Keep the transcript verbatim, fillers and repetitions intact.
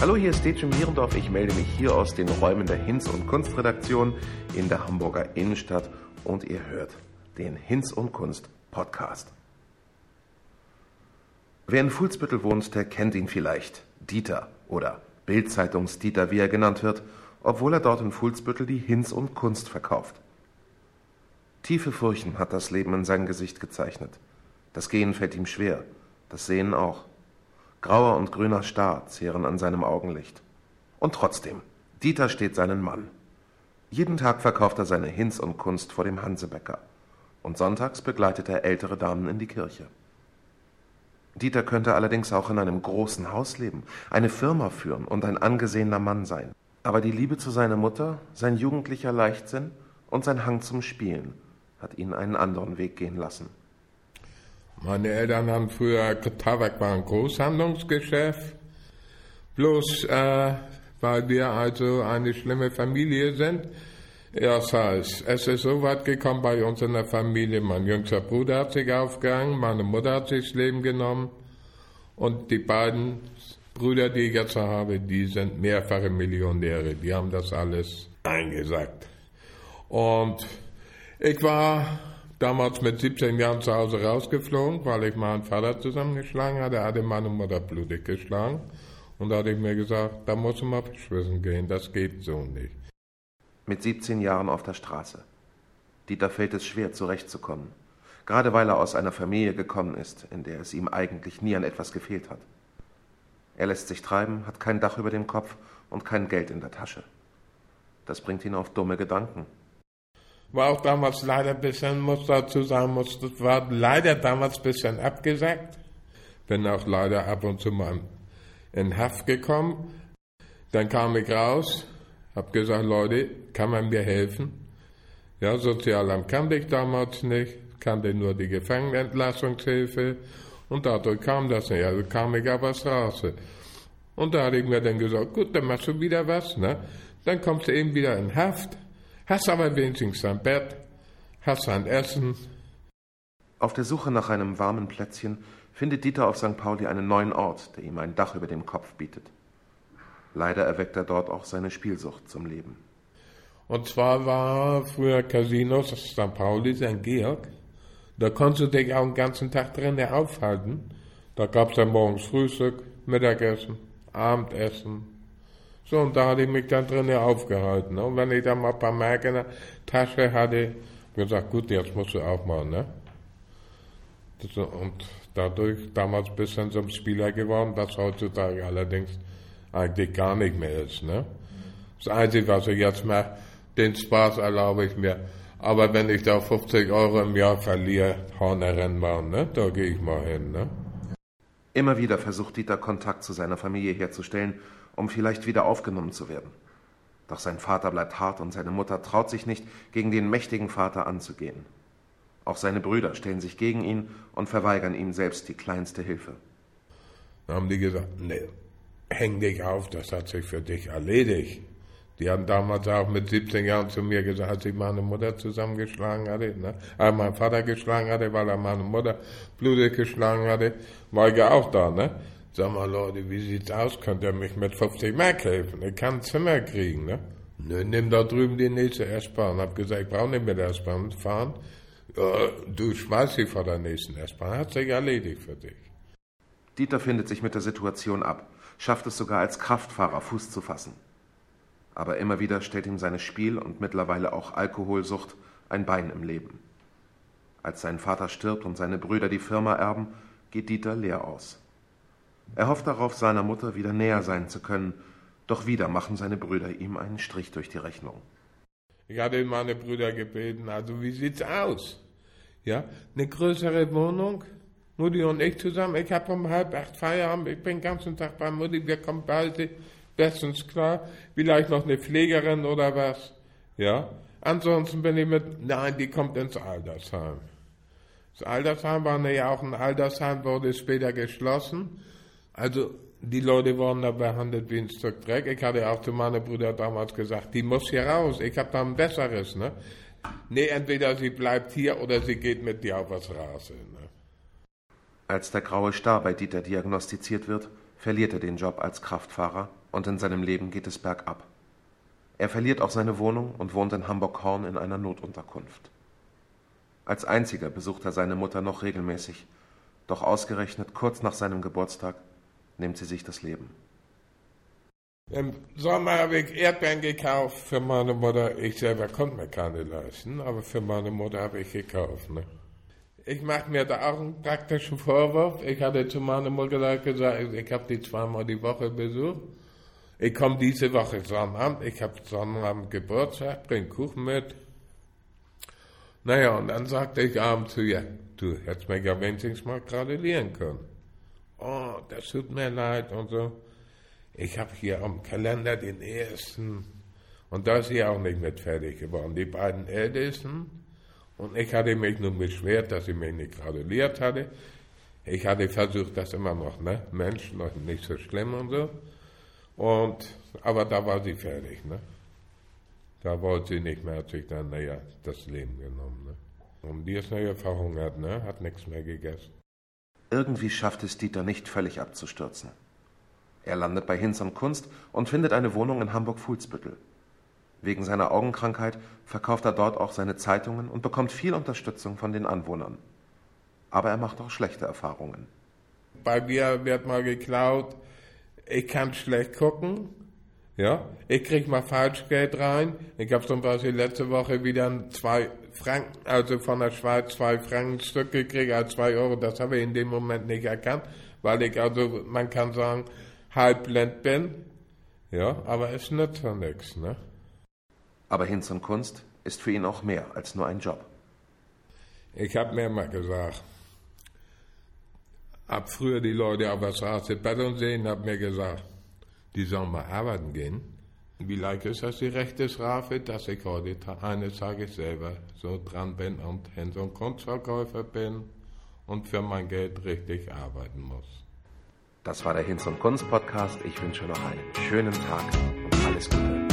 Hallo, hier ist Detjen Mierendorf. Ich melde mich hier aus den Räumen der Hinz- und Kunstredaktion in der Hamburger Innenstadt und ihr hört den Hinz und Kunst Podcast. Wer in Fuhlsbüttel wohnt, der kennt ihn vielleicht. Dieter oder Bild-Zeitungs-Dieter, wie er genannt wird, obwohl er dort in Fuhlsbüttel die Hinz und Kunst verkauft. Tiefe Furchen hat das Leben in sein Gesicht gezeichnet. Das Gehen fällt ihm schwer, das Sehen auch. Grauer und grüner Star zehren an seinem Augenlicht. Und trotzdem, Dieter steht seinen Mann. Jeden Tag verkauft er seine Hinz und Kunst vor dem Hansebäcker. Und sonntags begleitet er ältere Damen in die Kirche. Dieter könnte allerdings auch in einem großen Haus leben, eine Firma führen und ein angesehener Mann sein. Aber die Liebe zu seiner Mutter, sein jugendlicher Leichtsinn und sein Hang zum Spielen hat ihn einen anderen Weg gehen lassen. Meine Eltern haben früher, Tabak war ein Großhandlungsgeschäft, bloß äh, weil wir also eine schlimme Familie sind. Ja, das heißt, es ist so weit gekommen bei uns in der Familie, mein jüngster Bruder hat sich aufgehangen, meine Mutter hat sich das Leben genommen und die beiden Brüder, die ich jetzt habe, die sind mehrfache Millionäre, die haben das alles eingesackt. Und ich war damals mit siebzehn Jahren zu Hause rausgeflogen, weil ich meinen Vater zusammengeschlagen hatte. Er hatte meine Mutter blutig geschlagen. Und da hatte ich mir gesagt, da muss ich mal beschwissen gehen, das geht so nicht. Mit siebzehn Jahren auf der Straße. Dieter fällt es schwer, zurechtzukommen. Gerade weil er aus einer Familie gekommen ist, in der es ihm eigentlich nie an etwas gefehlt hat. Er lässt sich treiben, hat kein Dach über dem Kopf und kein Geld in der Tasche. Das bringt ihn auf dumme Gedanken. War auch damals leider ein bisschen, muss dazu sagen, muss, das war leider damals ein bisschen abgesackt. Bin auch leider ab und zu mal in Haft gekommen. Dann kam ich raus, hab gesagt, Leute, kann man mir helfen? Ja, Sozialamt kannte ich damals nicht, kannte nur die Gefangenenentlassungshilfe und dadurch kam das nicht. Also kam ich auf der Straße. Und da hatte ich mir dann gesagt, gut, dann machst du wieder was, ne? Dann kommst du eben wieder in Haft. Hast aber wenigstens ein Bett, hast ein Essen. Auf der Suche nach einem warmen Plätzchen findet Dieter auf Sankt Pauli einen neuen Ort, der ihm ein Dach über dem Kopf bietet. Leider erweckt er dort auch seine Spielsucht zum Leben. Und zwar war früher Casinos, das ist Sankt Pauli, Sankt Georg. Da konntest du dich auch den ganzen Tag drinnen aufhalten. Da gab es dann morgens Frühstück, Mittagessen, Abendessen. So, und da hatte ich mich dann drinnen aufgehalten. Und wenn ich dann mal ein paar Mark in der Tasche hatte, habe ich gesagt, gut, jetzt musst du auch mal, ne? Und dadurch damals ein bisschen zum Spieler geworden, was heutzutage allerdings eigentlich gar nicht mehr ist, ne? Das Einzige, was ich jetzt mache, den Spaß erlaube ich mir. Aber wenn ich da fünfzig Euro im Jahr verliere, Hornerrennen machen, ne? Da gehe ich mal hin, ne? Immer wieder versucht Dieter Kontakt zu seiner Familie herzustellen, um vielleicht wieder aufgenommen zu werden. Doch sein Vater bleibt hart und seine Mutter traut sich nicht, gegen den mächtigen Vater anzugehen. Auch seine Brüder stellen sich gegen ihn und verweigern ihm selbst die kleinste Hilfe. Dann haben die gesagt, nee, häng dich auf, das hat sich für dich erledigt. Die haben damals auch mit siebzehn Jahren zu mir gesagt, als ich meine Mutter zusammengeschlagen hatte, ne? äh, meinen Vater geschlagen hatte, weil er meine Mutter blutig geschlagen hatte, war ich ja auch da, ne? Sag mal, Leute, wie sieht's aus? Könnt ihr mich mit fünfzig Mark helfen? Ich kann ein Zimmer kriegen, ne? Nö, nimm da drüben die nächste S-Bahn. Hab gesagt, ich brauche nicht mit der S-Bahn fahren. Ja, du schmeißt sie vor der nächsten S-Bahn. Hat sich erledigt für dich. Dieter findet sich mit der Situation ab, schafft es sogar als Kraftfahrer Fuß zu fassen. Aber immer wieder stellt ihm seine Spiel- und mittlerweile auch Alkoholsucht ein Bein im Leben. Als sein Vater stirbt und seine Brüder die Firma erben, geht Dieter leer aus. Er hofft darauf, seiner Mutter wieder näher sein zu können, doch wieder machen seine Brüder ihm einen Strich durch die Rechnung. Ich hatte meine Brüder gebeten, also wie sieht's aus? Ja, eine größere Wohnung, Mutti und ich zusammen, ich habe um halb acht Feierabend, ich bin den ganzen Tag bei Mutti, wir kommen beide bestens klar, vielleicht noch eine Pflegerin oder was, ja. Ansonsten bin ich mit, nein, die kommt ins Altersheim. Das Altersheim war ja auch ein Altersheim, wurde später geschlossen. Also die Leute wurden da behandelt wie ein Stück Dreck. Ich hatte auch zu meinen Brüdern damals gesagt, die muss hier raus, ich habe da ein Besseres, ne? Nee, entweder sie bleibt hier oder sie geht mit dir auf die Straße, ne? Als der graue Star bei Dieter diagnostiziert wird, verliert er den Job als Kraftfahrer und in seinem Leben geht es bergab. Er verliert auch seine Wohnung und wohnt in Hamburg-Horn in einer Notunterkunft. Als einziger besucht er seine Mutter noch regelmäßig, doch ausgerechnet kurz nach seinem Geburtstag nimmt sie sich das Leben. Im Sommer habe ich Erdbeeren gekauft für meine Mutter. Ich selber konnte mir keine leisten, aber für meine Mutter habe ich gekauft. Ne? Ich mache mir da auch einen praktischen Vorwurf. Ich hatte zu meiner Mutter gesagt, ich habe die zweimal die Woche besucht. Ich komme diese Woche Sonnabend, ich habe Sonnabend Geburtstag, bring Kuchen mit. Naja, und dann sagte ich abends zu ihr, du hättest mir ja wenigstens mal gratulieren können. Oh, das tut mir leid und so. Ich habe hier am Kalender den ersten und da ist sie auch nicht mit fertig geworden. Die beiden Ältesten und ich hatte mich nur beschwert, dass sie mich nicht gratuliert hatte. Ich hatte versucht, das immer noch, ne? Mensch, noch nicht so schlimm und so. Und, aber da war sie fertig, ne? Da wollte sie nicht mehr, hat sich dann, naja, das Leben genommen, ne? Und die ist nachher verhungert, ne? Hat nichts mehr gegessen. Irgendwie schafft es Dieter nicht völlig abzustürzen. Er landet bei Hinz und Kunst und findet eine Wohnung in Hamburg-Fuhlsbüttel. Wegen seiner Augenkrankheit verkauft er dort auch seine Zeitungen und bekommt viel Unterstützung von den Anwohnern. Aber er macht auch schlechte Erfahrungen. Bei mir wird mal geklaut, ich kann schlecht gucken, ja, ich krieg mal Falschgeld rein. Ich habe zum Beispiel letzte Woche wieder zwei Franken, also von der Schweiz zwei Franken Stück gekriegt, als zwei Euro, das habe ich in dem Moment nicht erkannt, weil ich also, man kann sagen, halbblind bin, ja, aber es nützt ja nichts, ne? Aber Hinz und Kunst ist für ihn auch mehr als nur ein Job. Ich habe mir mal gesagt, hab früher die Leute auf der Straße betteln sehen, hab mir gesagt, die sollen mal arbeiten gehen. Wie leicht ist das die rechte Strafe, dass ich heute eines Tages selber so dran bin und Hinz und Kunstverkäufer bin und für mein Geld richtig arbeiten muss. Das war der Hinz und Kunst Podcast. Ich wünsche noch einen schönen Tag und alles Gute.